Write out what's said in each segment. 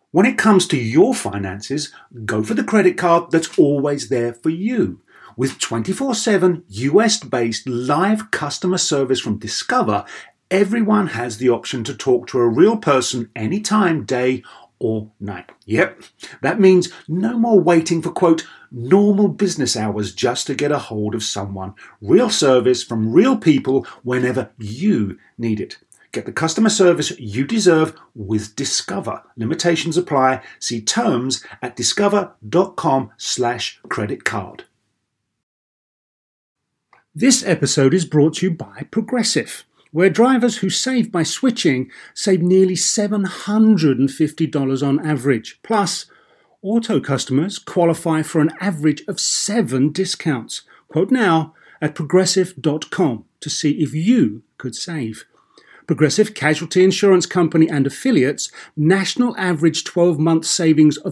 When it comes to your finances, go for the credit card that's always there for you. With 24/7 US-based live customer service from Discover, everyone has the option to talk to a real person anytime, day or night. Yep, that means no more waiting for, quote, normal business hours just to get a hold of someone. Real service from real people whenever you need it. Get the customer service you deserve with Discover. Limitations apply. See terms at discover.com/credit card. This episode is brought to you by Progressive, where drivers who save by switching save nearly $750 on average. Plus, auto customers qualify for an average of 7 discounts. Quote now at progressive.com to see if you could save. Progressive Casualty Insurance Company and affiliates, national average 12-month savings of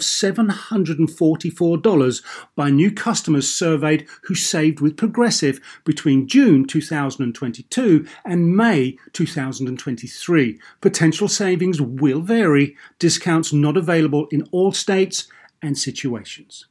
$744 by new customers surveyed who saved with Progressive between June 2022 and May 2023. Potential savings will vary. Discounts not available in all states and situations.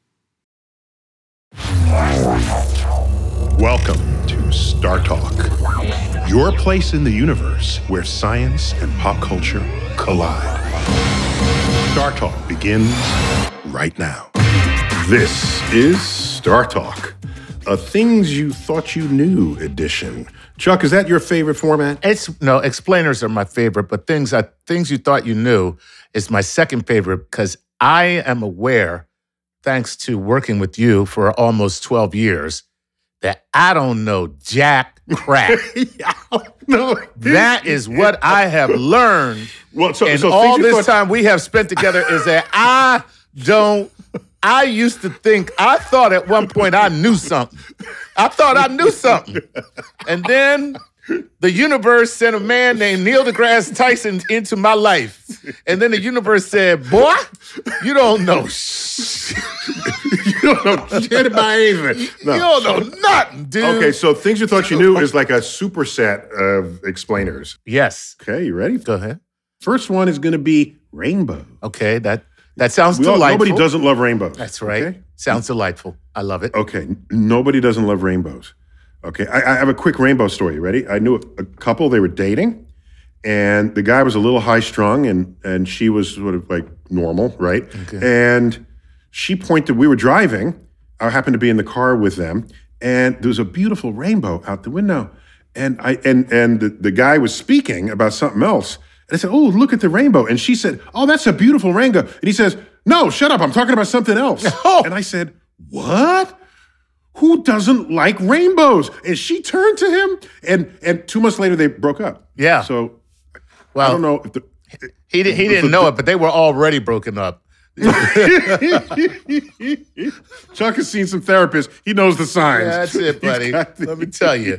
Welcome to Star Talk, your place in the universe where science and pop culture collide. Star Talk begins right now. This is Star Talk, a Things You Thought You Knew edition. Chuck, is that your favorite format? No, explainers are my favorite, but things you thought you knew is my second favorite because I am aware, thanks to working with you for almost 12 years, that I don't know jack crap. No. That is what I have learned. Well, so all this time we have spent together is that I used to think, I thought at one point I knew something. And then the universe sent a man named Neil deGrasse Tyson into my life. And then the universe said, boy, you don't know shit. You don't know shit about anything. No. You don't know nothing, dude. Okay, so Things You Thought You Knew is like a superset of explainers. Yes. Okay, you ready? Go ahead. First one is going to be rainbow. Okay, that sounds delightful. Nobody doesn't love rainbows. That's right. Okay? Sounds delightful. I love it. Okay, nobody doesn't love rainbows. Okay, I have a quick rainbow story. You ready? I knew a couple, they were dating, and the guy was a little high-strung, and she was sort of like normal, right? Okay. And she pointed, we were driving, I happened to be in the car with them, and there was a beautiful rainbow out the window. And the guy was speaking about something else. And I said, oh, look at the rainbow. And she said, oh, that's a beautiful rainbow. And he says, no, shut up, I'm talking about something else. Oh. And I said, what? Who doesn't like rainbows? And she turned to him, and 2 months later, they broke up. Yeah. So, well, I don't know if he didn't know it, but they were already broken up. Chuck has seen some therapists. He knows the signs. Yeah, that's it, buddy. Let me tell you.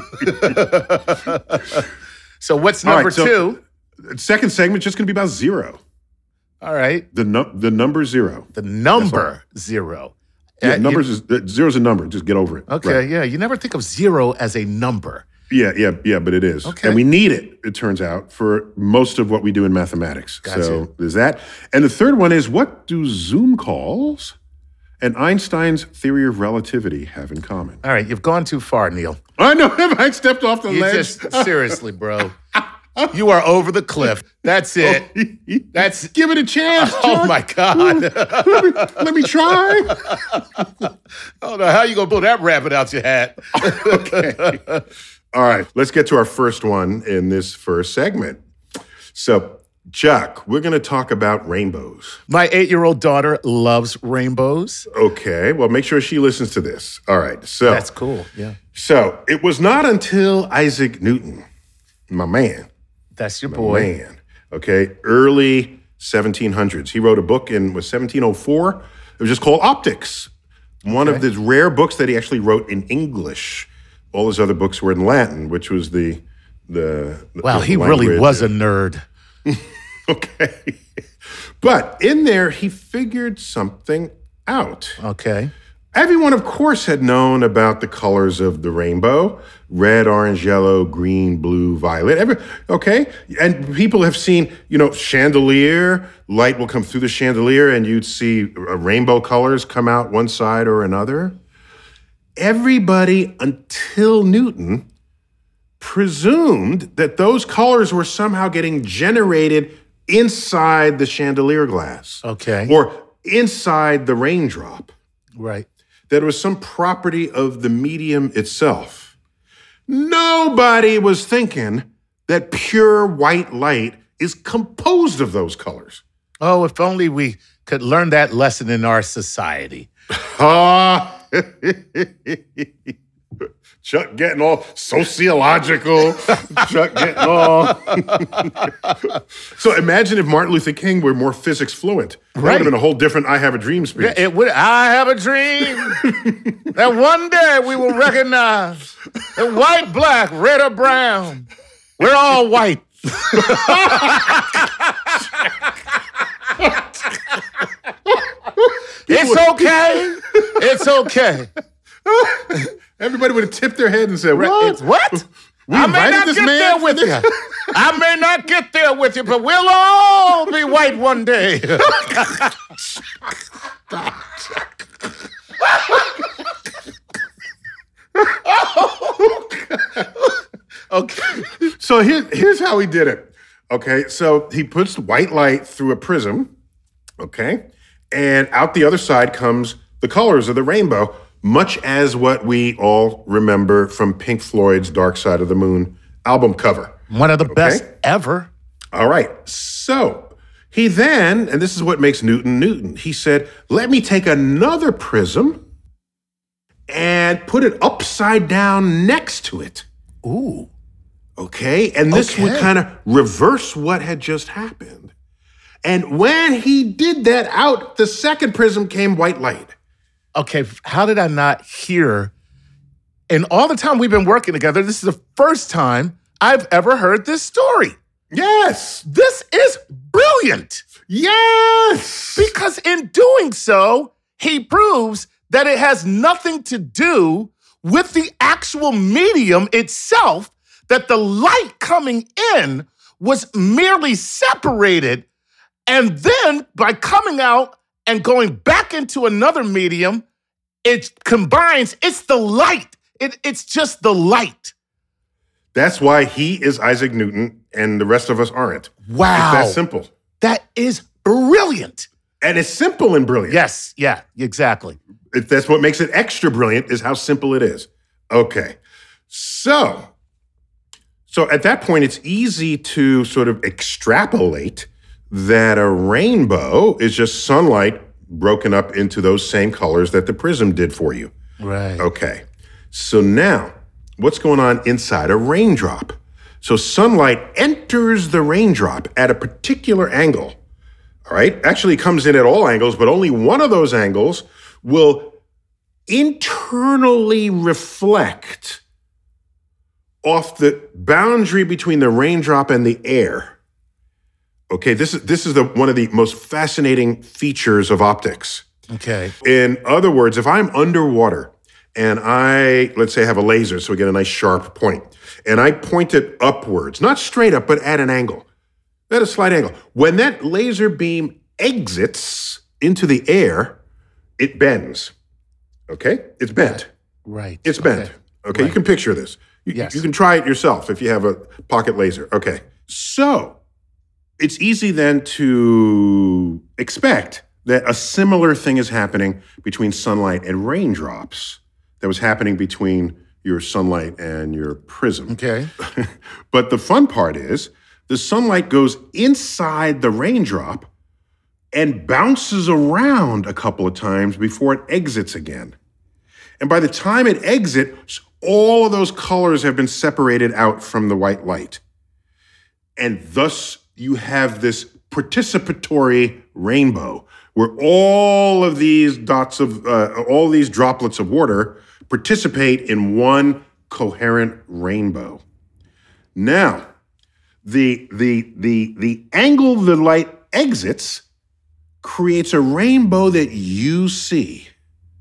So what's number two? Second segment just going to be about zero. All right. The number zero. The number zero. Yeah, zero's a number. Just get over it. Okay, right. Yeah. You never think of zero as a number. Yeah, but it is. Okay. And we need it, it turns out, for most of what we do in mathematics. Gotcha. So there's that. And the third one is, what do Zoom calls and Einstein's theory of relativity have in common? All right, you've gone too far, Neil. I know. I stepped off the ledge. Seriously, bro. You are over the cliff. That's it. That's give it a chance. Chuck. Oh my God. Let me try. I don't know how you gonna pull that rabbit out your hat. Okay. All right. Let's get to our first one in this first segment. So, Chuck, we're going to talk about rainbows. My 8-year-old daughter loves rainbows. Okay. Well, make sure she listens to this. All right. So that's cool. Yeah. So it was not until Isaac Newton, my man. That's your boy. Man. Okay. Early 1700s. He wrote a book in 1704. It was just called Optics. One of the rare books that he actually wrote in English. All his other books were in Latin, which was the Wow, he really was a nerd. Okay. But in there, he figured something out. Okay. Everyone, of course, had known about the colors of the rainbow: red, orange, yellow, green, blue, violet. Okay? And people have seen, chandelier, light will come through the chandelier and you'd see rainbow colors come out one side or another. Everybody until Newton presumed that those colors were somehow getting generated inside the chandelier glass. Okay. Or inside the raindrop. Right. That it was some property of the medium itself. Nobody was thinking that pure white light is composed of those colors. Oh, if only we could learn that lesson in our society. Chuck getting all sociological. Chuck getting all. So imagine if Martin Luther King were more physics fluent. That would have been a whole different I Have a Dream speech. Yeah, it would. I have a dream that one day we will recognize that white, black, red, or brown, we're all white. It's okay. It's okay. Everybody would have tipped their head and said, "What? It's what? We I may not invited this get man there for with this?" you. I may not get there with you, but we'll all be white one day. Okay. So here's how he did it. Okay. So he puts white light through a prism. Okay. And out the other side comes the colors of the rainbow, much as what we all remember from Pink Floyd's Dark Side of the Moon album cover. One of the best ever. All right. So he then, and this is what makes Newton Newton, he said, let me take another prism and put it upside down next to it. Ooh. Okay. And this would kind of reverse what had just happened. And when he did that out, the second prism came white light. Okay, how did I not hear? And all the time we've been working together, this is the first time I've ever heard this story. Yes. This is brilliant. Yes. Because in doing so, he proves that it has nothing to do with the actual medium itself, that the light coming in was merely separated. And then by coming out and going back into another medium, it combines. It's the light. It's just the light. That's why he is Isaac Newton and the rest of us aren't. Wow. It's that simple. That is brilliant. And it's simple and brilliant. Yes, yeah, exactly. That's what makes it extra brilliant, is how simple it is. Okay. So at that point, it's easy to sort of extrapolate that a rainbow is just sunlight broken up into those same colors that the prism did for you. Right. Okay. So now, what's going on inside a raindrop? So sunlight enters the raindrop at a particular angle. All right? Actually, it comes in at all angles, but only one of those angles will internally reflect off the boundary between the raindrop and the air. Okay, this is one of the most fascinating features of optics. Okay. In other words, if I'm underwater and let's say, have a laser, so we get a nice sharp point, and I point it upwards, not straight up, but at an angle, at a slight angle. When that laser beam exits into the air, it bends. Okay? It's bent. Right. It's bent. Okay, right. You can picture this. Yes. You can try it yourself if you have a pocket laser. Okay. So it's easy then to expect that a similar thing is happening between sunlight and raindrops that was happening between your sunlight and your prism. Okay. But the fun part is the sunlight goes inside the raindrop and bounces around a couple of times before it exits again. And by the time it exits, all of those colors have been separated out from the white light. And thus you have this participatory rainbow where all of these all these droplets of water participate in one coherent rainbow. Now, the angle the light exits creates a rainbow that you see.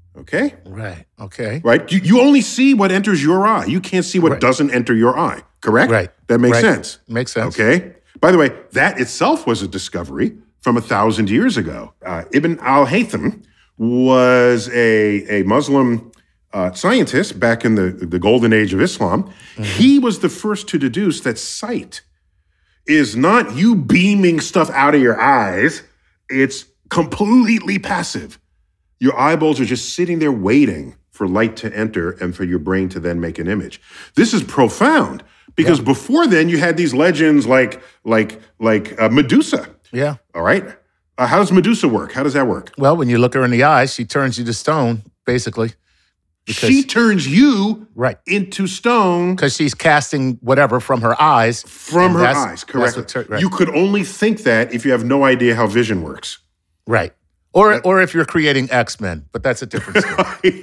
Okay? Right. Okay. Right? You only see what enters your eye. You can't see what doesn't enter your eye. Correct? Right. That makes Right. sense. Makes sense. Okay? By the way, that itself was a discovery from 1,000 years ago. Ibn al-Haytham was a Muslim scientist back in the golden age of Islam. Mm-hmm. He was the first to deduce that sight is not you beaming stuff out of your eyes. It's completely passive. Your eyeballs are just sitting there waiting for light to enter and for your brain to then make an image. This is profound because before then you had these legends like Medusa. Yeah. All right. How does Medusa work? How does that work? Well, when you look her in the eyes, she turns you to stone, basically. She turns you right into stone. Because she's casting whatever from her eyes. From her eyes, correct. Right. You could only think that if you have no idea how vision works. Right. Or if you're creating X-Men, but that's a different story.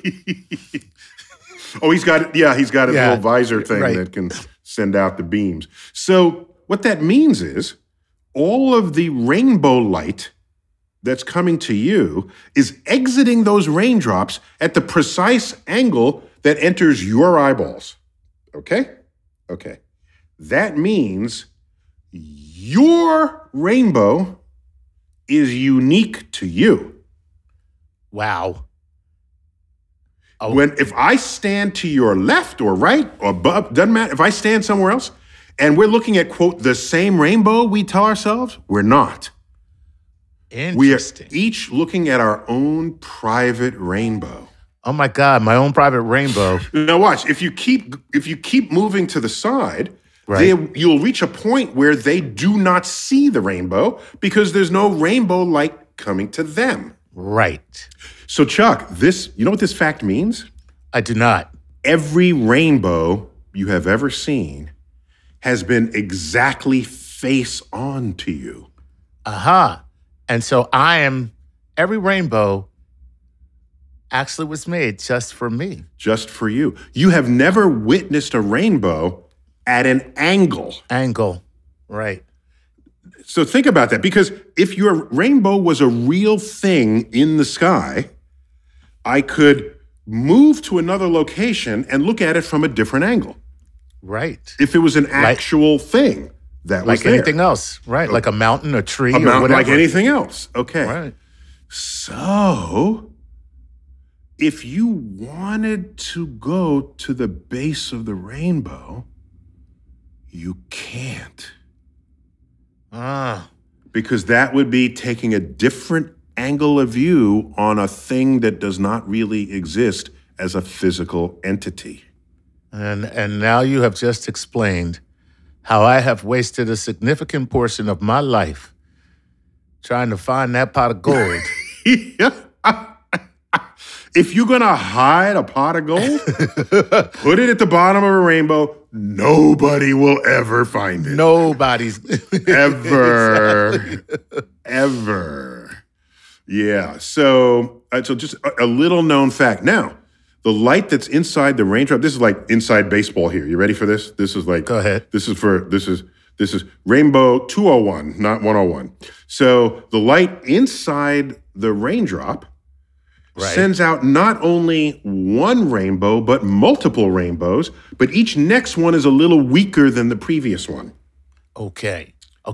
Oh, he's got his little visor thing that can send out the beams. So what that means is all of the rainbow light that's coming to you is exiting those raindrops at the precise angle that enters your eyeballs. Okay? Okay. That means your rainbow is unique to you. Wow. Oh. If I stand to your left or right or above, doesn't matter. If I stand somewhere else and we're looking at, quote, the same rainbow we tell ourselves, we're not. We are each looking at our own private rainbow. Oh my God, my own private rainbow. Now watch, if you keep moving to the side, you'll reach a point where they do not see the rainbow because there's no rainbow light coming to them. Right. So Chuck, you know what this fact means? I do not. Every rainbow you have ever seen has been exactly face on to you. Aha. And so every rainbow actually was made just for me. Just for you. You have never witnessed a rainbow at an angle. Angle, right. So think about that, because if your rainbow was a real thing in the sky, I could move to another location and look at it from a different angle. Right. If it was an actual thing. That was like anything else, right? Like a mountain, a tree, or whatever. Like anything else. Okay. Right. So, if you wanted to go to the base of the rainbow, you can't. Because that would be taking a different angle of view on a thing that does not really exist as a physical entity. And now you have just explained how I have wasted a significant portion of my life trying to find that pot of gold. If you're going to hide a pot of gold, put it at the bottom of a rainbow. Nobody will ever find it. Nobody's. Ever. Ever. Yeah. So just a little known fact. Now, the light that's inside the raindrop, this is like inside baseball here. You ready for this? This is like, go ahead. This is rainbow 201, not 101. So the light inside the raindrop sends out not only one rainbow, but multiple rainbows, but each next one is a little weaker than the previous one. Okay.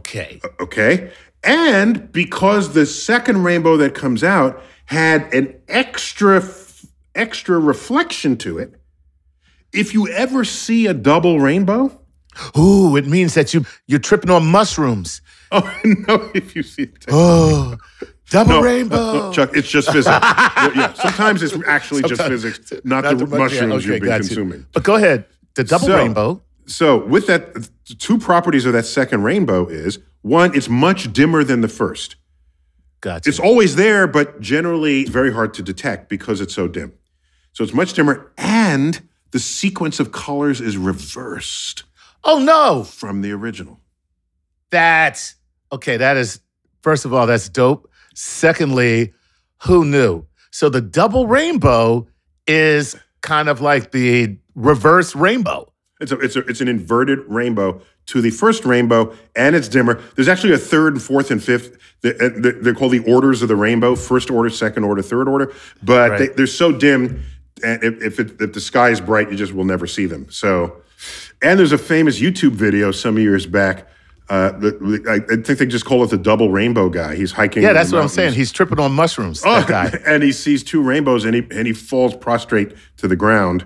And because the second rainbow that comes out had an extra reflection to it, if you ever see a double rainbow, ooh, it means that you're tripping on mushrooms. Oh no! If you see it, double rainbow, no, Chuck, it's just physics. Yeah, sometimes it's actually just physics, not the mushrooms you've been consuming. But go ahead, the double rainbow. So with that, two properties of that second rainbow is one, it's much dimmer than the first. Gotcha. It's always there, but generally very hard to detect because it's so dim. So it's much dimmer, and the sequence of colors is reversed. Oh, no. From the original. That is, first of all, that's dope. Secondly, who knew? So the double rainbow is kind of like the reverse rainbow. It's an inverted rainbow to the first rainbow, and it's dimmer. There's actually a third and fourth and fifth. They're called the orders of the rainbow: first order, second order, third order. But they're so dim, and if the sky is bright, you just will never see them. So, and there's a famous YouTube video some years back. I think they just call it the double rainbow guy. He's hiking. Yeah, that's what I'm saying. He's tripping on mushrooms. That guy. And he sees two rainbows, and he falls prostrate to the ground.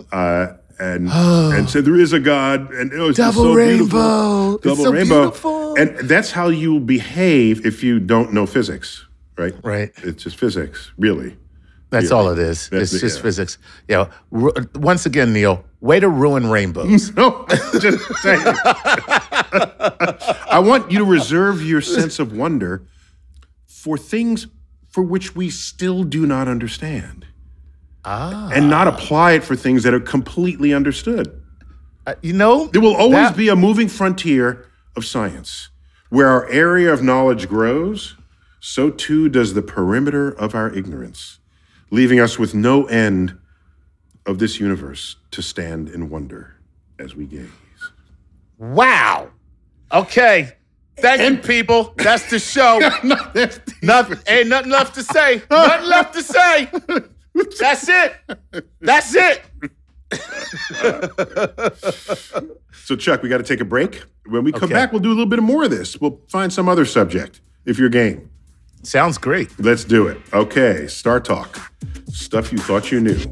And said there is a God, and it's double so rainbow, double it's so rainbow, beautiful. And that's how you behave if you don't know physics, right? Right. It's just physics, really. That's all it is. It's just physics. Yeah. Once again, Neil, way to ruin rainbows. No, just saying. I want you to reserve your sense of wonder for things for which we still do not understand. And not apply it for things that are completely understood. There will always be a moving frontier of science. Where our area of knowledge grows, so too does the perimeter of our ignorance, leaving us with no end of this universe to stand in wonder as we gaze. Wow. Okay. Thank you, people. That's the show. Ain't nothing left to say. Nothing left to say. That's it. That's it. So, Chuck, we got to take a break. When we come back, we'll do a little bit more of this. We'll find some other subject, if you're game. Sounds great. Let's do it. Okay, Star Talk. Stuff you thought you knew.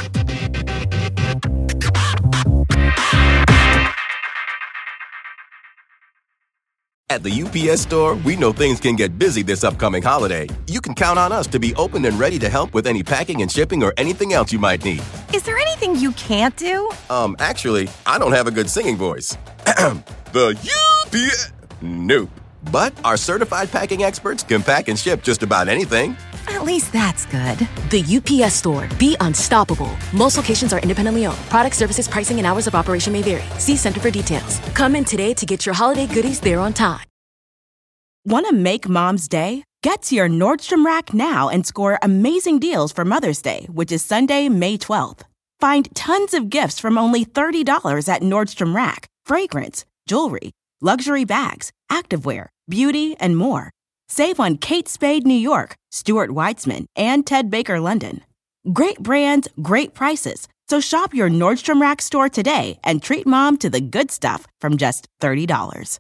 At the UPS Store, we know things can get busy this upcoming holiday. You can count on us to be open and ready to help with any packing and shipping or anything else you might need. Is there anything you can't do? Actually, I don't have a good singing voice. The UPS... Nope. But our certified packing experts can pack and ship just about anything. At least that's good. The UPS Store. Be unstoppable. Most locations are independently owned. Product, services, pricing, and hours of operation may vary. See Center for details. Come in today to get your holiday goodies there on time. Want to make Mom's Day? Get to your Nordstrom Rack now and score amazing deals for Mother's Day, which is Sunday, May 12th. Find tons of gifts from only $30 at Nordstrom Rack. Fragrance, jewelry, luxury bags, activewear, beauty, and more. Save on Kate Spade New York, Stuart Weitzman, and Ted Baker London. Great brands, great prices. So shop your Nordstrom Rack store today and treat Mom to the good stuff from just $30.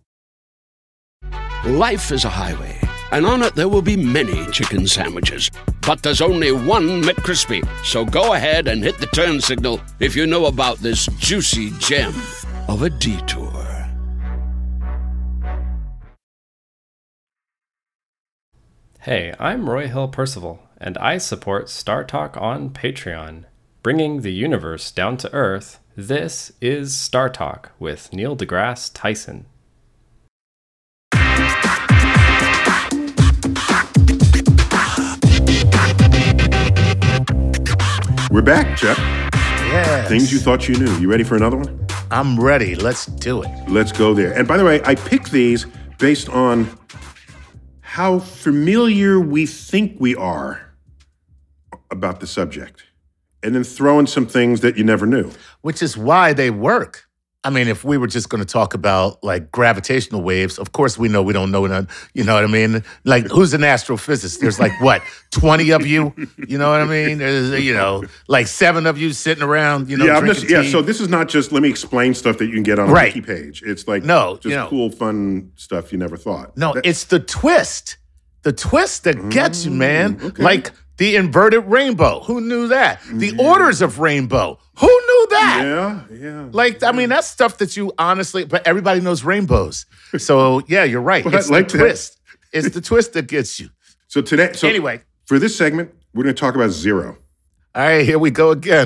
Life is a highway, and on it there will be many chicken sandwiches. But there's only one McCrispy. So go ahead and hit the turn signal if you know about this juicy gem of a detour. Hey, I'm Roy Hill Percival, and I support Star Talk on Patreon. Bringing the universe down to Earth, this is Star Talk with Neil deGrasse Tyson. We're back, Chuck. Yes. Things you thought you knew. You ready for another one? I'm ready. Let's do it. Let's go there. And by the way, I picked these based on how familiar we think we are about the subject, and then throw in some things that you never knew. Which is why they work. I mean, if we were just going to talk about like gravitational waves, of course we don't know none. You know what I mean? Like, who's an astrophysicist? There's like, what, 20 of you? You know what I mean? There's, like 7 of you sitting around, drinking tea. So this is not just, let me explain stuff that you can get on a wiki page. It's like, cool, fun stuff you never thought. No, it's the twist. The twist that gets you, man. Okay. Like the inverted rainbow. Who knew that? The orders of rainbow. Who knew that? Yeah. Like, I mean, that's stuff that you honestly, but everybody knows rainbows. So, yeah, you're right. It's the twist. It's the twist that gets you. So anyway, for this segment, we're going to talk about zero. All right, here we go again.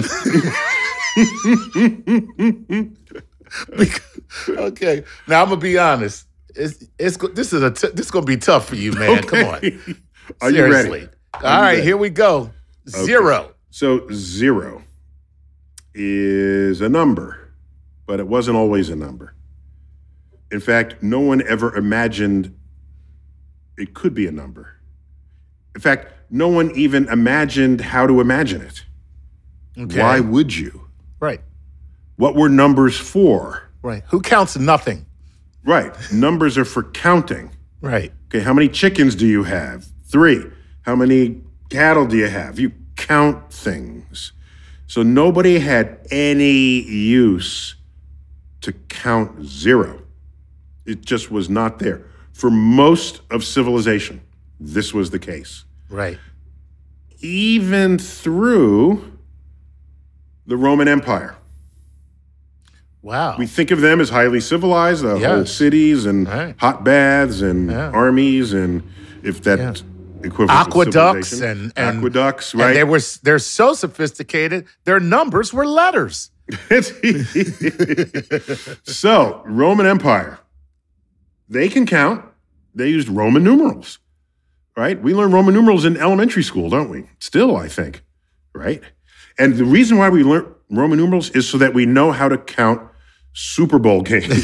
Okay, now I'm going to be honest. This is going to be tough for you, man. Okay. Come on. Are you ready? All right, here we go. Zero. Okay. So 0 is a number, but it wasn't always a number. In fact, no one ever imagined it could be a number. In fact, no one even imagined how to imagine it. Okay. Why would you? Right. What were numbers for? Right. Who counts nothing? Right. Numbers are for counting. Right. Okay, how many chickens do you have? 3. How many cattle do you have? You count things. So nobody had any use to count 0. It just was not there. For most of civilization, this was the case. Right. Even through the Roman Empire. Wow. We think of them as highly civilized, whole cities and hot baths and armies, and if that equivalent aqueducts and aqueducts, right? And they're so sophisticated, their numbers were letters. So, Roman Empire, they can count. They used Roman numerals, right? We learn Roman numerals in elementary school, don't we? Still, I think, right? And the reason why we learn Roman numerals is so that we know how to count Super Bowl games.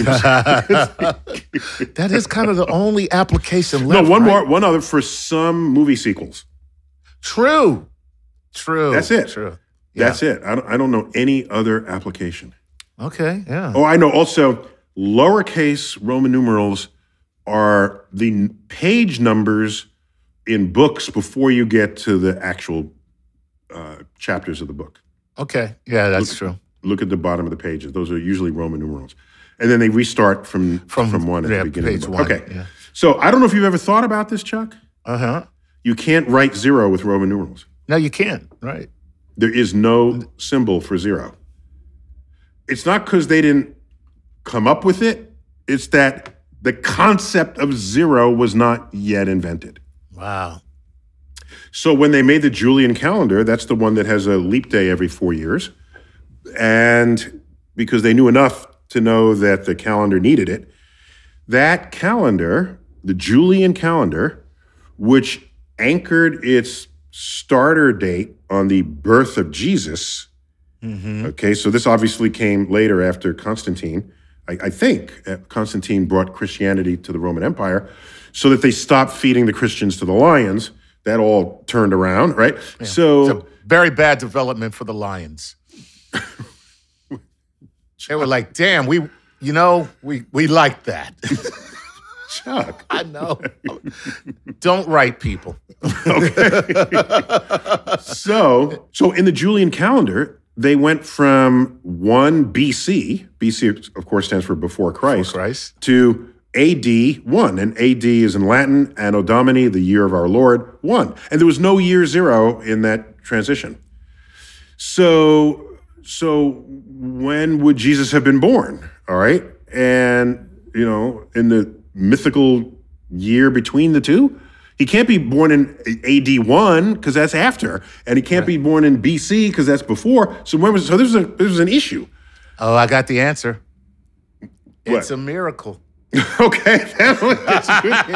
That is kind of the only application left. No, one other for some movie sequels. True. That's it. True. That's it. I don't know any other application. Okay, yeah. Oh, I know. Also, lowercase Roman numerals are the page numbers in books before you get to the actual chapters of the book. Okay, yeah, that's true. Look at the bottom of the pages. Those are usually Roman numerals. And then they restart from 1 at the beginning of the book. 1, okay. Yeah. So I don't know if you've ever thought about this, Chuck. Uh-huh. You can't write 0 with Roman numerals. No, you can't. Right. There is no symbol for 0. It's not because they didn't come up with it. It's that the concept of 0 was not yet invented. Wow. So when they made the Julian calendar, that's the one that has a leap day every 4 years. And because they knew enough to know that the calendar needed it, that calendar, the Julian calendar, which anchored its starter date on the birth of Jesus. Mm-hmm. Okay, so this obviously came later after Constantine. I think Constantine brought Christianity to the Roman Empire so that they stopped feeding the Christians to the lions. That all turned around, right? Yeah. So it's a very bad development for the lions. They were like, damn, we like that. Chuck. I know. Don't write people. Okay. So in the Julian calendar, they went from 1 BC, BC of course stands for before Christ, to AD 1. And AD is in Latin, Anno Domini, the year of our Lord, 1. And there was no year 0 in that transition. So when would Jesus have been born? All right. And, in the mythical year between the two, he can't be born in AD 1 because that's after. And he can't be born in BC because that's before. So this was an issue. Oh, I got the answer. What? It's a miracle. Okay. That's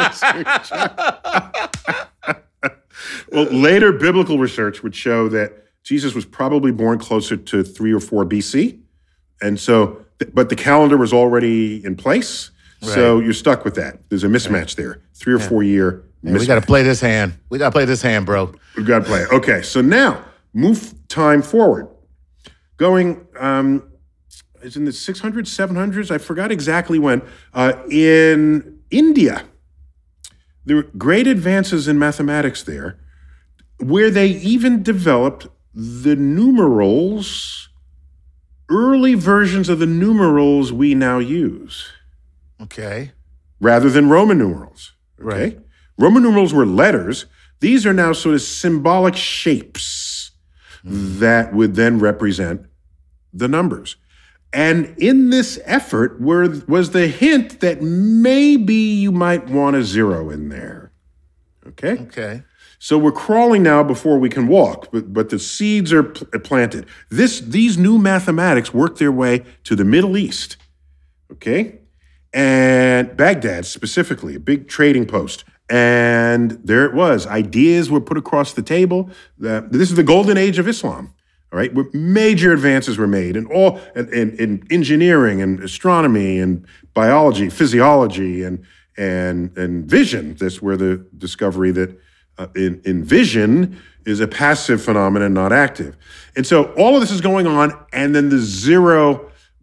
a good answer. Well, later biblical research would show that Jesus was probably born closer to 3 or 4 BC. And so, but the calendar was already in place. Right. So you're stuck with that. There's a mismatch there. 3 or 4 year mismatch. We got to play this hand. We got to play this hand, bro. We've got to play it. Okay. So now move time forward. Going, it's in the 600s, 700s. I forgot exactly when. In India, there were great advances in mathematics there, where they even developed the numerals, early versions of the numerals we now use. Okay. Rather than Roman numerals. Okay. Right. Roman numerals were letters. These are now sort of symbolic shapes that would then represent the numbers. And in this effort was the hint that maybe you might want a 0 in there. Okay? Okay. So we're crawling now before we can walk, but the seeds are planted. These new mathematics work their way to the Middle East, okay? And Baghdad specifically, a big trading post. And there it was. Ideas were put across the table. This is the golden age of Islam, all right? Where major advances were made in engineering and astronomy and biology, physiology, and vision. That's where the discovery that in vision is a passive phenomenon, not active. And so all of this is going on, and then the 0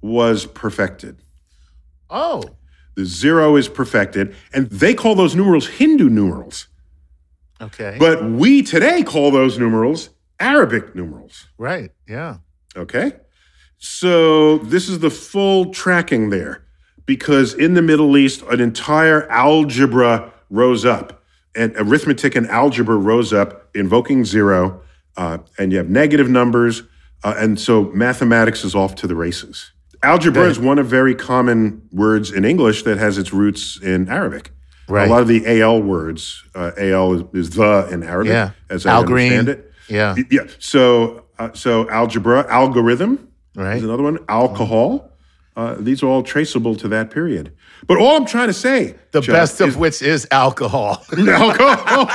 was perfected. Oh. The 0 is perfected, and they call those numerals Hindu numerals. Okay. But we today call those numerals Arabic numerals. Right, yeah. Okay? So this is the full tracking there, because in the Middle East, an entire algebra rose up, and arithmetic and algebra rose up, invoking 0, and you have negative numbers, and so mathematics is off to the races. Algebra is one of very common words in English that has its roots in Arabic. Right. A lot of the AL words, AL is the in Arabic, as I understand it. Yeah. Yeah. So algebra, algorithm Right. is another one. Alcohol. These are all traceable to that period. But all I'm trying to say, The Chuck, best of which is alcohol. alcohol.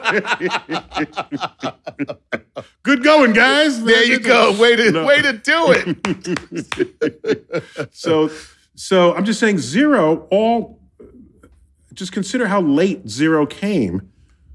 Good going, guys. There you go. Way to do it. So I'm just saying 0, just consider how late 0 came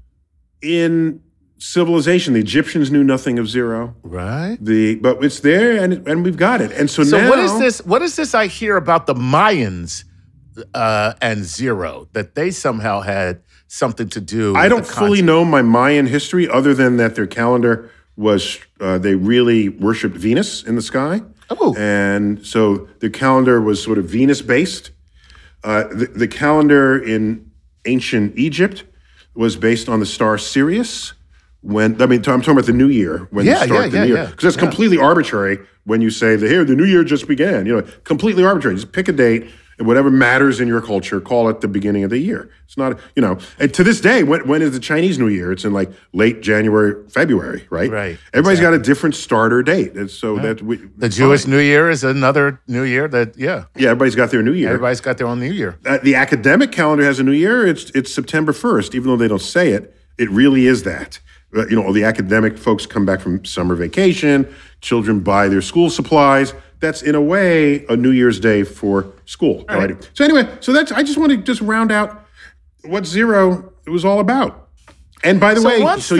in civilization. The Egyptians knew nothing of 0. Right. But it's there and we've got it. And so now what is this I hear about the Mayans and 0, that they somehow had something to do with I don't the fully concept? know my Mayan history other than that their calendar was, they really worshiped Venus in the sky. Oh. And so their calendar was sort of Venus-based. The calendar in ancient Egypt was based on the star Sirius. I'm talking about the New Year, when you start the New Year. Because that's completely arbitrary when you say, the New Year just began. Completely arbitrary. Just pick a date, and whatever matters in your culture, call it the beginning of the year. It's not, and to this day, when is the Chinese New Year? It's in like late January, February, right? Right. Everybody's got a different starter date. And so The Jewish New Year is another New Year Yeah, everybody's got their New Year. Everybody's got their own New Year. The academic calendar has a New Year. It's September 1st. Even though they don't say it, it really is that. The academic folks come back from summer vacation. Children buy their school supplies. That's, in a way, a New Year's Day for school. All right. So anyway, I just want to just round out what 0 was all about. And by the way,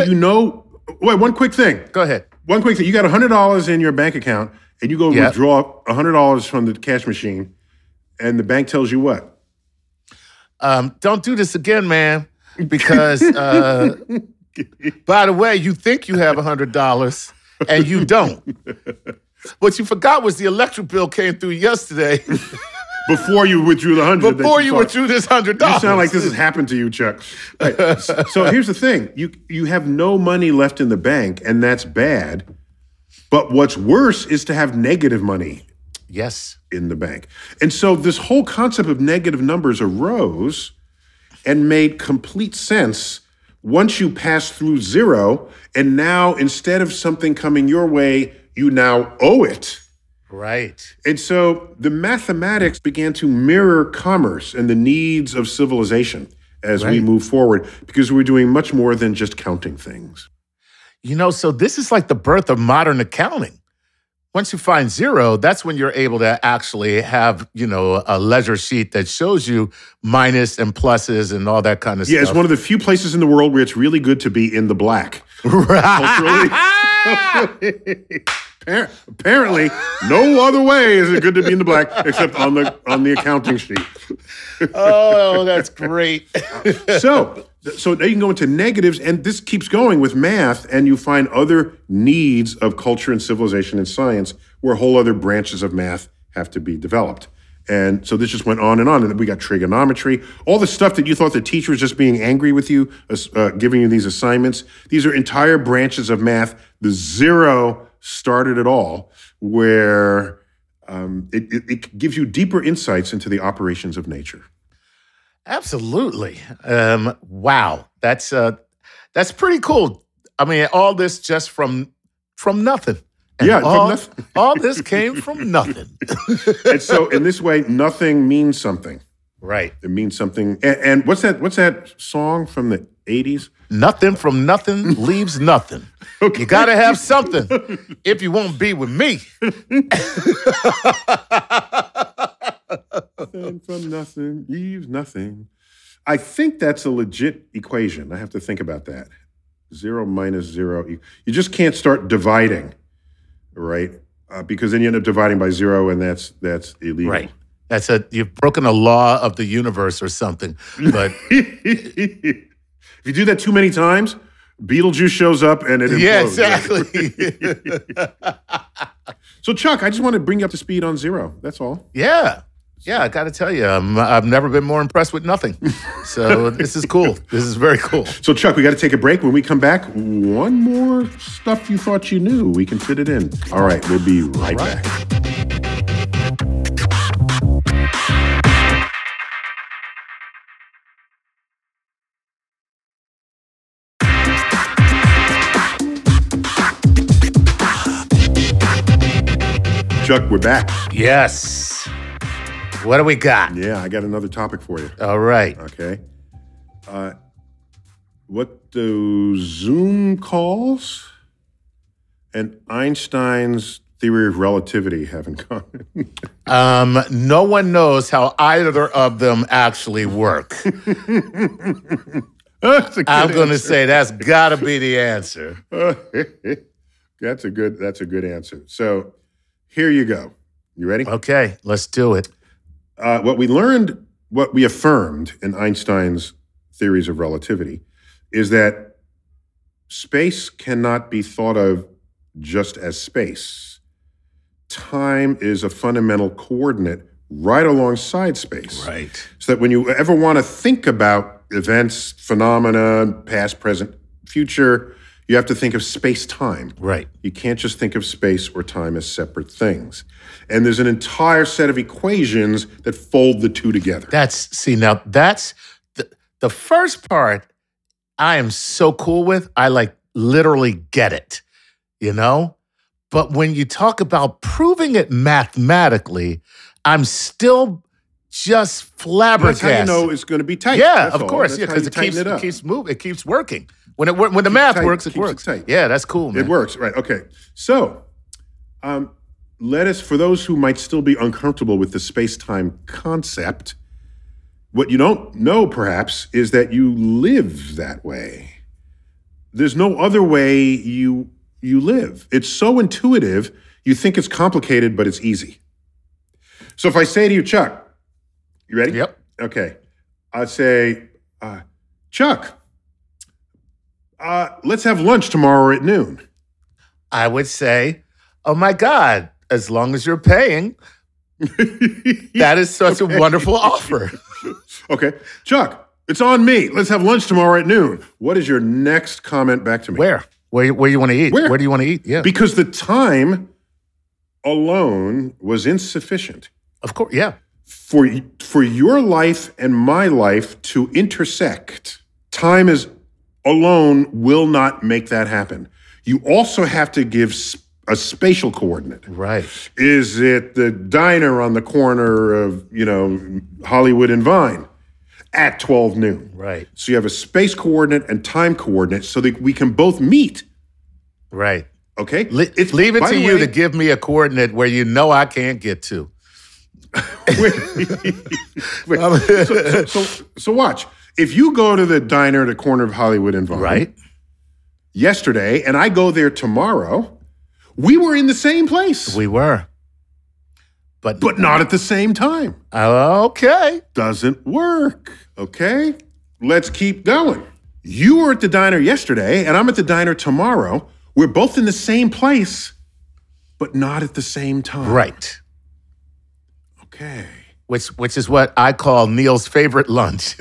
one quick thing. Go ahead. One quick thing. You got $100 in your bank account, and you go withdraw $100 from the cash machine, and the bank tells you what? Don't do this again, man, because, by the way, you think you have $100, and you don't. What you forgot was the electric bill came through yesterday. Before you withdrew the $100. Before you withdrew this $100. You sound like this has happened to you, Chuck. Right. So here's the thing. You have no money left in the bank, and that's bad. But what's worse is to have negative money in the bank. And so this whole concept of negative numbers arose and made complete sense once you pass through 0, and now instead of something coming your way, you now owe it. Right. And so the mathematics began to mirror commerce and the needs of civilization as we move forward, because we're doing much more than just counting things. So this is like the birth of modern accounting. Once you find 0, that's when you're able to actually have, a ledger sheet that shows you minus and pluses and all that kind of stuff. Yeah, it's one of the few places in the world where it's really good to be in the black. Culturally. Apparently, no other way is it good to be in the black except on the accounting sheet. Oh, that's great. So now you can go into negatives, and this keeps going with math, and you find other needs of culture and civilization and science where whole other branches of math have to be developed. And so this just went on. And then we got trigonometry, all the stuff that you thought the teacher was just being angry with you, giving you these assignments. These are entire branches of math. The 0 started it all, where it gives you deeper insights into the operations of nature. Absolutely. Wow. That's pretty cool. I mean, all this just from nothing. And from nothing. All this came from nothing. And so in this way, nothing means something. Right. It means something. And what's that song from the 80s? Nothing from nothing leaves nothing. Okay. You got to have something if you won't be with me. Nothing from nothing leaves nothing. I think that's a legit equation. I have to think about that. 0 minus 0. You just can't start dividing, right? because then you end up dividing by 0, and that's illegal. Right. You've broken a law of the universe or something. But if you do that too many times, Beetlejuice shows up and it implodes. Yeah, exactly. So, Chuck, I just want to bring you up to speed on Zero. That's all. Yeah, I got to tell you, I've never been more impressed with nothing. So this is cool. This is very cool. So, Chuck, we got to take a break. When we come back, one more stuff you thought you knew. We can fit it in. All right, we'll be right back. Chuck, we're back. Yes. What do we got? Yeah, I got another topic for you. All right. Okay. What do Zoom calls and Einstein's theory of relativity have in common? No one knows how either of them actually work. I'm going to say that's got to be the answer. That's a good answer. So here you go. You ready? Okay, let's do it. What we affirmed in Einstein's theories of relativity is that space cannot be thought of just as space. Time is a fundamental coordinate right alongside space. Right. So that when you ever want to think about events, phenomena, past, present, future, you have to think of space-time. Right. You can't just think of space or time as separate things. And there's an entire set of equations that fold the two together. That's the first part I am so cool with. I literally get it, you know? But when you talk about proving it mathematically, I'm still just flabbergasted. That's how you know it's going to be tight. Yeah, That's of all. course. That's Yeah, how you because tighten it up. keeps moving. It keeps working. When the math tight, works, it keeps works. it tight. Yeah, that's cool, man. It works, right? Okay. So, let us, for those who might still be uncomfortable with the space-time concept, what you don't know, perhaps, is that you live that way. There's no other way you live. It's so intuitive, you think it's complicated, but it's easy. So if I say to you, Chuck, you ready? Yep. Okay. I'd say, Chuck, let's have lunch tomorrow at noon. I would say, oh my God, as long as you're paying, that is such a wonderful offer. Okay. Chuck, it's on me. Let's have lunch tomorrow at noon. What is your next comment back to me? Where you want to eat? Where do you want to eat? Yeah. Because the time alone was insufficient. Of course, yeah. For your life and my life to intersect, time alone will not make that happen. You also have to give a spatial coordinate. Right. Is it the diner on the corner of, Hollywood and Vine at 12 noon? Right. So you have a space coordinate and time coordinate so that we can both meet. Right. Okay? Leave it to you to give me a coordinate where you know I can't get to. So watch. If you go to the diner at the corner of Hollywood and Vine yesterday, and I go there tomorrow, we were in the same place. We were. But not at the same time. Okay. Doesn't work. Okay? Let's keep going. You were at the diner yesterday, and I'm at the diner tomorrow. We're both in the same place, but not at the same time. Right. Okay. Which is what I call Neil's favorite lunch.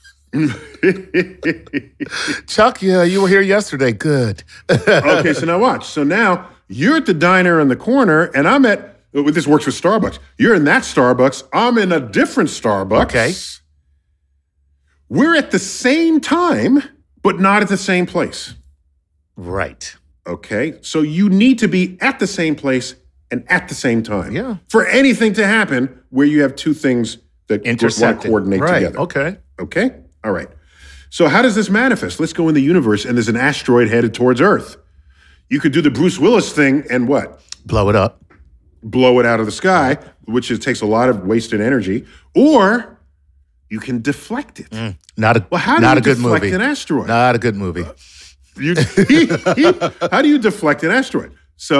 Chuck, yeah, you were here yesterday. Good. Okay, so now watch. So now you're at the diner in the corner, and I'm at, this works with Starbucks. You're in that Starbucks. I'm in a different Starbucks. Okay. We're at the same time, but not at the same place. Right. Okay, so you need to be at the same place and at the same time. Yeah. For anything to happen where you have two things that want to coordinate together. Okay. Okay? All right. So how does this manifest? Let's go in the universe, and there's an asteroid headed towards Earth. You could do the Bruce Willis thing and what? Blow it up. Blow it out of the sky, which takes a lot of wasted energy. Or you can deflect it. Not a good deflect movie. An asteroid? Not a good movie. How do you deflect an asteroid? So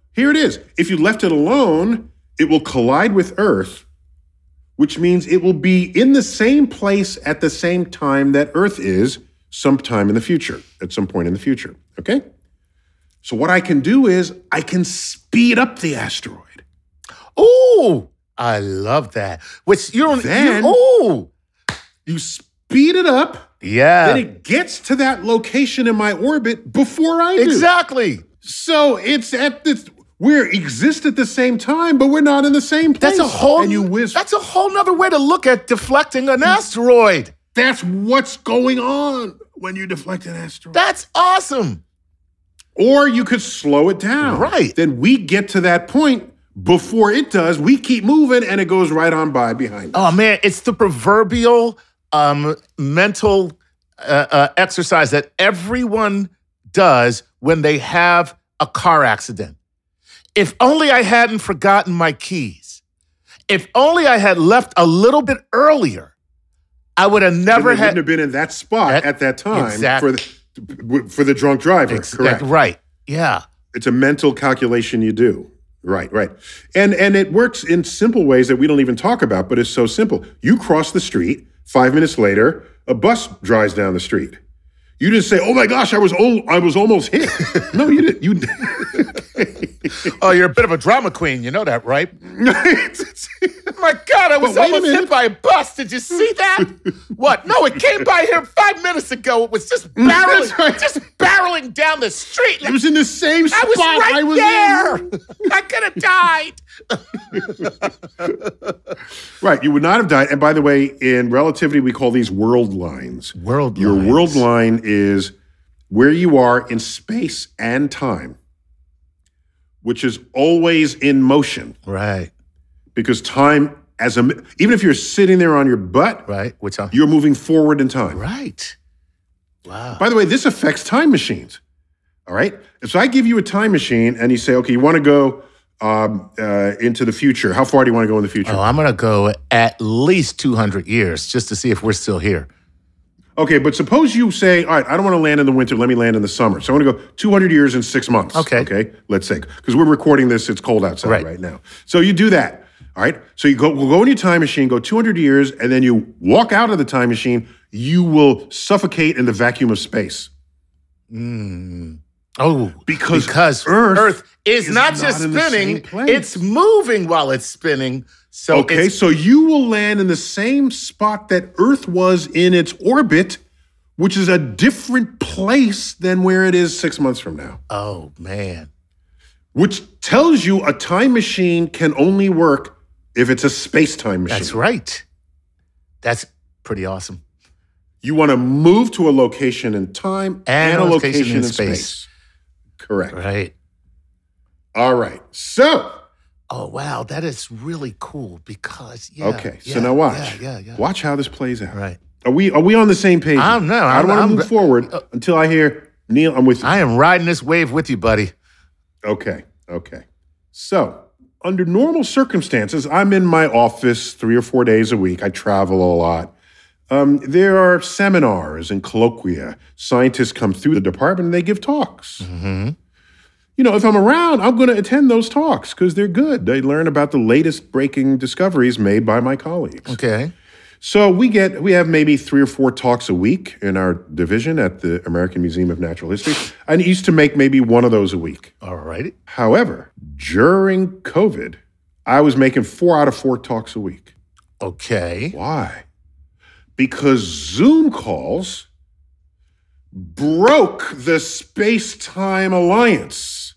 Here it is. If you left it alone, it will collide with Earth, which means it will be in the same place at the same time that Earth is sometime in the future, at some point in the future, okay? So what I can do is I can speed up the asteroid. Ooh, I love that. Which you don't, You speed it up. Yeah. Then it gets to that location in my orbit before I do. Exactly. So it's at this, we exist at the same time, but we're not in the same place. That's a whole nother way to look at deflecting an asteroid. That's what's going on when you deflect an asteroid. That's awesome. Or you could slow it down. Right. Then we get to that point before it does. We keep moving and it goes right on by behind us. Oh, man, it's the proverbial mental exercise that everyone does when they have a car accident. If only I hadn't forgotten my keys. If only I had left a little bit earlier, I would have never wouldn't have been in that spot at that time for the drunk driver. Correct. Right. Yeah. It's a mental calculation you do. Right. And it works in simple ways that we don't even talk about, but it's so simple. You cross the street, 5 minutes later, a bus drives down the street. You didn't say, "Oh my gosh, I was almost hit." No, you didn't. You. Oh, you're a bit of a drama queen. You know that, right? My God, I was almost hit by a bus. Did you see that? What? No, it came by here 5 minutes ago. It was just barreling down the street. It was in the same spot I was there. I could have died. Right, you would not have died. And by the way, in relativity, we call these world lines. Your lines. world line is where you are in space and time, which is always in motion. Right. Because time, even if you're sitting there on your butt, right, you're moving forward in time. Right. Wow. By the way, this affects time machines. All right? So I give you a time machine and you say, okay, you want to go into the future. How far do you want to go in the future? Oh, I'm going to go at least 200 years just to see if we're still here. Okay, but suppose you say, all right, I don't want to land in the winter. Let me land in the summer. So I want to go 200 years in 6 months. Okay, let's say. Because we're recording this, it's cold outside right now. So you do that, all right? So we'll go in your time machine, go 200 years, and then you walk out of the time machine. You will suffocate in the vacuum of space. Oh, because Earth is not just spinning, it's moving while it's spinning. So you will land in the same spot that Earth was in its orbit, which is a different place than where it is 6 months from now. Oh, man. Which tells you a time machine can only work if it's a space-time machine. That's right. That's pretty awesome. You want to move to a location in time and a location in space. Correct. Right. All right. So. Oh, wow. That is really cool because, so now watch. Watch how this plays out. Right. Are we on the same page? I don't want to move forward until I hear, Neil, I'm with you. I am riding this wave with you, buddy. Okay. So, under normal circumstances, I'm in my office 3 or 4 days a week. I travel a lot. There are seminars and colloquia. Scientists come through the department and they give talks. Mm-hmm. You know, if I'm around, I'm going to attend those talks because they're good. They learn about the latest breaking discoveries made by my colleagues. Okay. So we have maybe 3 or 4 talks a week in our division at the American Museum of Natural History. I used to make maybe 1 of those a week. All right. However, during COVID, I was making 4 out of 4 talks a week. Okay. Why? Because Zoom calls broke the space-time alliance.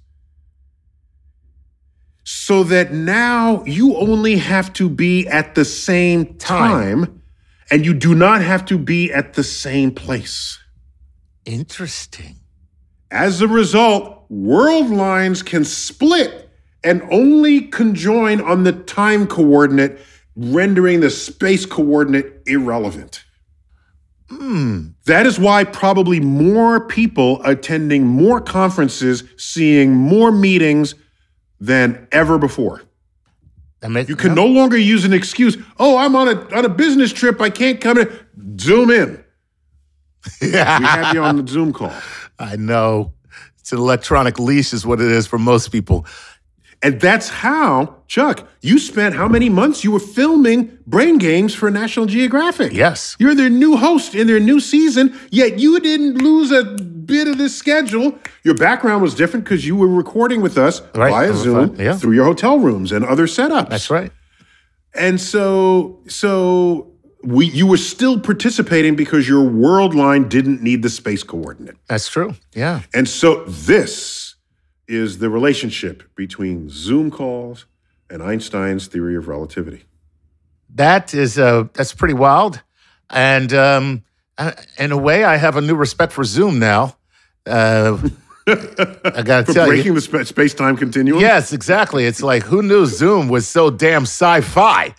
So that now you only have to be at the same time and you do not have to be at the same place. Interesting. As a result, world lines can split and only conjoin on the time coordinate, rendering the space coordinate irrelevant. That is why probably more people attending more conferences, seeing more meetings than ever before. You can no longer use an excuse. Oh, I'm on a business trip. I can't come in. Zoom in. We have you on the Zoom call. I know. It's an electronic leash is what it is for most people. And that's how, Chuck, you spent how many months you were filming Brain Games for National Geographic? Yes. You're their new host in their new season, yet you didn't lose a bit of the schedule. Your background was different because you were recording with us via Zoom through your hotel rooms and other setups. That's right. And so you were still participating because your world line didn't need the space coordinate. That's true. Yeah. And so this is the relationship between Zoom calls and Einstein's theory of relativity. That's pretty wild. And in a way, I have a new respect for Zoom now. I got to tell you. Breaking the space-time continuum? Yes, exactly. It's like, who knew Zoom was so damn sci-fi?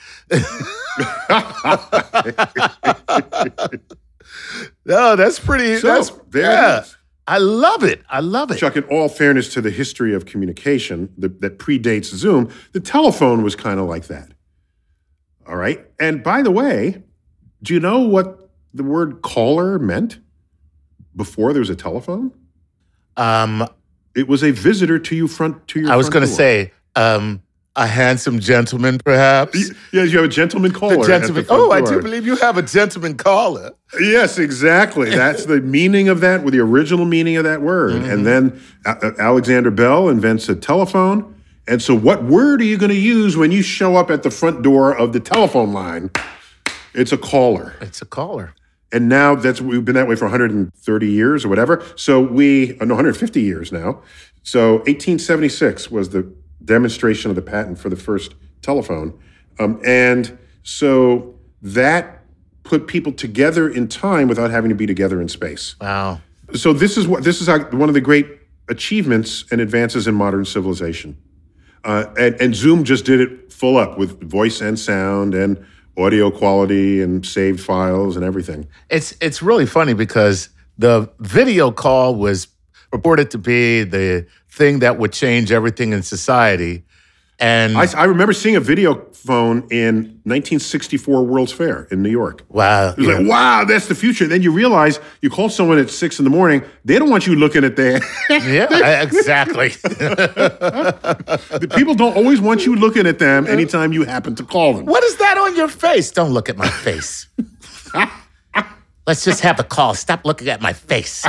No, that's pretty. There it is. I love it. I love it. Chuck, in all fairness to the history of communication that predates Zoom, the telephone was kind of like that. All right? And by the way, do you know what the word caller meant before there was a telephone? It was a visitor to your front door. I was going to say, a handsome gentleman, perhaps. Yes, you have a gentleman caller. The gentleman. I do believe you have a gentleman caller. Yes, exactly. That's the meaning of that, with the original meaning of that word. Mm-hmm. And then Alexander Bell invents a telephone. And so what word are you going to use when you show up at the front door of the telephone line? It's a caller. It's a caller. And now we've been that way for 130 years or whatever. So 150 years now. So 1876 was the demonstration of the patent for the first telephone. And so that put people together in time without having to be together in space. Wow. So this is one of the great achievements and advances in modern civilization. And Zoom just did it full up with voice and sound and audio quality and saved files and everything. It's really funny because the video call was purported to be the thing that would change everything in society. And I remember seeing a video phone in 1964 World's Fair in New York. Wow. It was like, wow, that's the future. Then you realize you call someone at 6 a.m, they don't want you looking at their... Yeah, exactly. The people don't always want you looking at them anytime you happen to call them. What is that on your face? Don't look at my face. Let's just have the call. Stop looking at my face.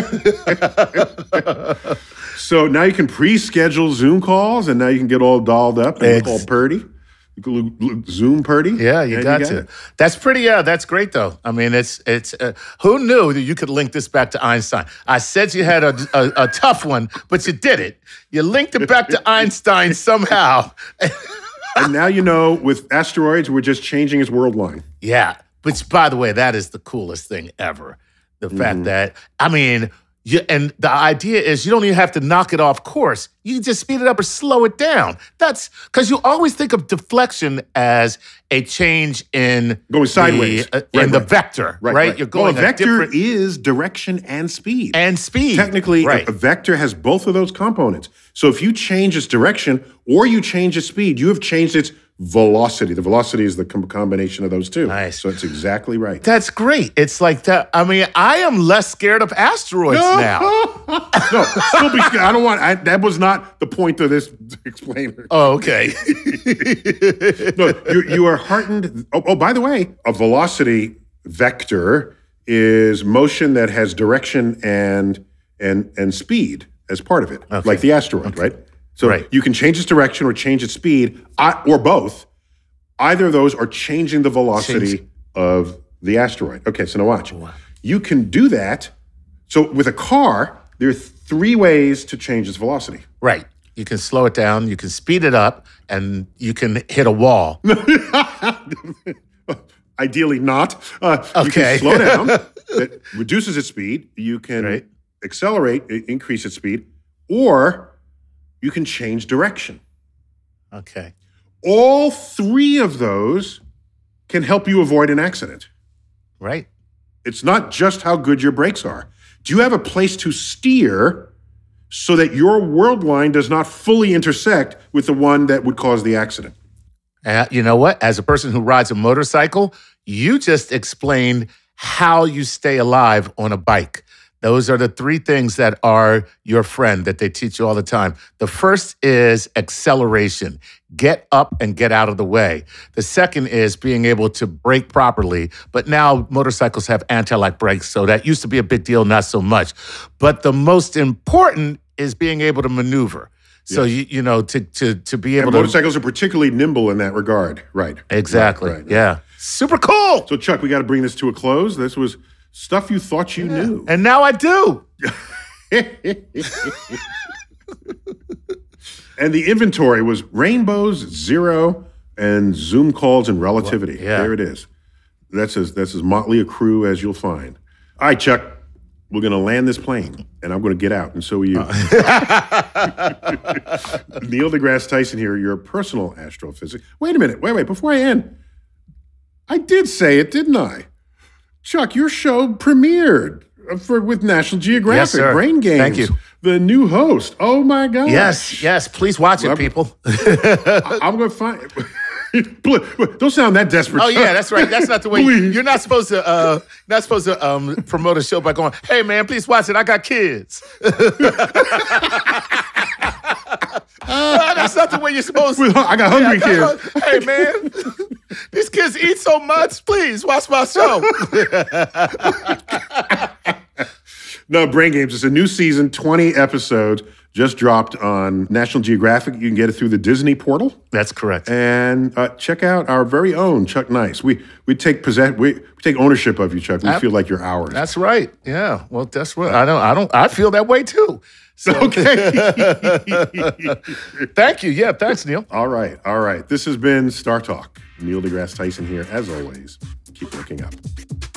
So now you can pre-schedule Zoom calls, and now you can get all dolled up and call Purdy. You can Zoom Purdy. Yeah, you got to. That's pretty. Yeah, that's great though. I mean, it's. Who knew that you could link this back to Einstein? I said you had a tough one, but you did it. You linked it back to Einstein somehow. And now you know, with asteroids, we're just changing his world line. Yeah. Which, by the way, that is the coolest thing ever. The fact that, I mean, and the idea is you don't even have to knock it off course. You can just speed it up or slow it down. That's because you always think of deflection as a change in going sideways the vector, right? You're going a vector is direction and speed. And speed. Technically, a vector has both of those components. So if you change its direction or you change its speed, you have changed its velocity. The velocity is the combination of those two. Nice. So it's exactly right. That's great. It's like that. I mean, I am less scared of asteroids now. No, still be scared. I don't want. That was not the point of this explainer. Oh, okay. No, you are heartened. Oh, by the way, a velocity vector is motion that has direction and speed as part of it, like the asteroid, right? So you can change its direction or change its speed, or both. Either of those are changing the velocity of the asteroid. Okay, so now watch. Wow. You can do that. So with a car, there are 3 ways to change its velocity. Right. You can slow it down, you can speed it up, and you can hit a wall. Ideally not. You can slow down. That reduces its speed. You can accelerate, increase its speed, or you can change direction. Okay. All 3 of those can help you avoid an accident. Right. It's not just how good your brakes are. Do you have a place to steer so that your world line does not fully intersect with the one that would cause the accident? You know what? As a person who rides a motorcycle, you just explained how you stay alive on a bike. Those are the three things that are your friend that they teach you all the time. The first is acceleration. Get up and get out of the way. The second is being able to brake properly. But now motorcycles have anti-lock brakes, so that used to be a big deal, not so much. But the most important is being able to maneuver. So, you know, to be able to... motorcycles are particularly nimble in that regard. Right. Exactly. Right. Yeah. Super cool. So, Chuck, we got to bring this to a close. This was stuff you thought you knew. And now I do. And the inventory was rainbows, zero, and Zoom calls and relativity. Well, yeah. There it is. That's as motley a crew as you'll find. All right, Chuck. We're going to land this plane, and I'm going to get out, and so are you. Neil deGrasse Tyson here, your personal astrophysicist. Wait a minute. Wait. Before I end, I did say it, didn't I? Chuck, your show premiered with National Geographic. Yes, sir. Brain Games. Thank you. The new host. Oh, my gosh. Yes. Please watch it, people. I'm going to find... Don't sound that desperate. Oh yeah, that's right. That's not the way. Please. You're not supposed to promote a show by going, "Hey man, please watch it. I got kids." That's not the way you're supposed to. I got hungry kids. Hey man, these kids eat so much. Please watch my show. No, Brain Games. It's a new season, 20 episodes. Just dropped on National Geographic. You can get it through the Disney portal. That's correct. And check out our very own Chuck Nice. We take ownership of you, Chuck. We feel like you're ours. That's right. Yeah. Well, that's what I feel that way too. So. Okay. Thank you. Yeah. Thanks, Neil. All right. This has been Star Talk. Neil deGrasse Tyson here, as always. Keep looking up.